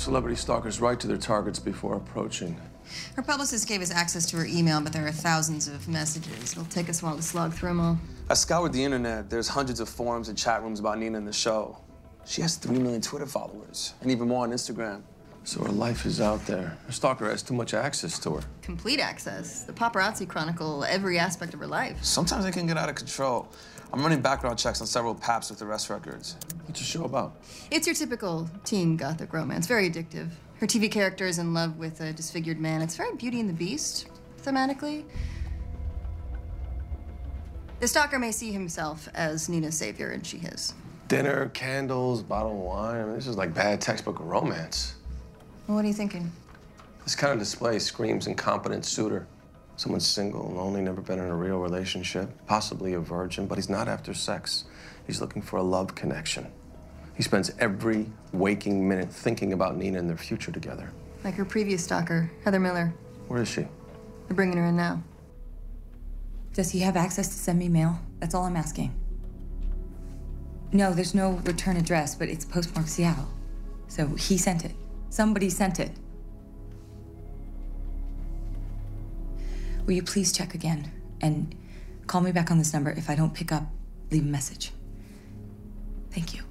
Celebrity stalkers right to their targets before approaching. Her publicist gave us access to her email, but there are thousands of messages. It'll take us a while to slog through them all. I scoured the internet. There's hundreds of forums and chat rooms about Nina and the show. She has 3 million Twitter followers, and even more on Instagram. So her life is out there. Her stalker has too much access to her. Complete access. The paparazzi chronicle every aspect of her life. Sometimes they can get out of control. I'm running background checks on several paps with arrest records. What's the show about? It's your typical teen gothic romance, very addictive. Her TV character is in love with a disfigured man. It's very Beauty and the Beast, thematically. The stalker may see himself as Nina's savior, and she his. Dinner, candles, bottle of wine. I mean, this is like bad textbook romance. Well, what are you thinking? This kind of display screams incompetent suitor. Someone's single, lonely, never been in a real relationship, possibly a virgin, but he's not after sex. He's looking for a love connection. He spends every waking minute thinking about Nina and their future together. Like her previous stalker, Heather Miller. Where is she? They're bringing her in now. Does he have access to send me mail? That's all I'm asking. No, there's no return address, but it's postmarked Seattle. So he sent it. Somebody sent it. Will you please check again and call me back on this number? If I don't pick up, leave a message. Thank you.